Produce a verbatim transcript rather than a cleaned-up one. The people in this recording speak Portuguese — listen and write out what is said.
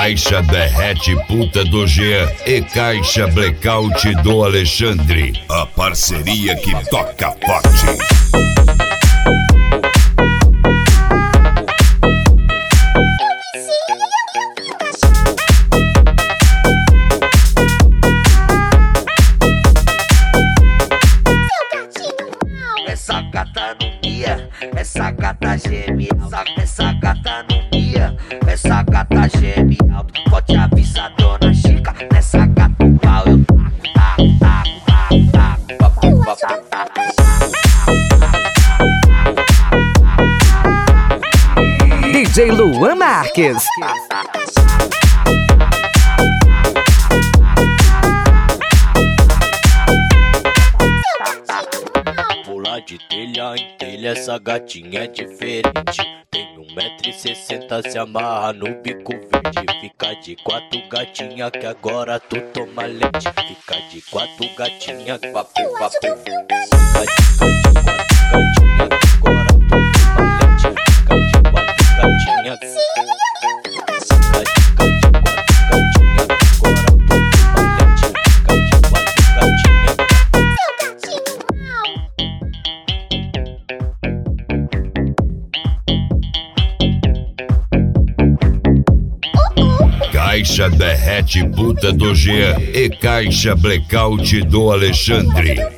Caixa derrete puta do Jean e caixa blackout do Alexandre. A parceria que toca forte. Essa gata não mia, essa gata geme, essa, essa gata não mia, essa gata geme alto, pode avisar dona Chica, nessa gata o pau eu taco, taco, taco, taco, taco, taco, taco. D J Luan Marques. Pular de telha em telha, essa gatinha é diferente. Tem um metro e sessenta, se amarra no bico verde. Fica de quatro gatinha que agora tu toma leite. Fica de quatro gatinha, papo, papo. Fica de quatro gatinha que agora tu toma leite. Fica de quatro gatinha. Caixa derrete puta do Jean e caixa blackout do Alexandre.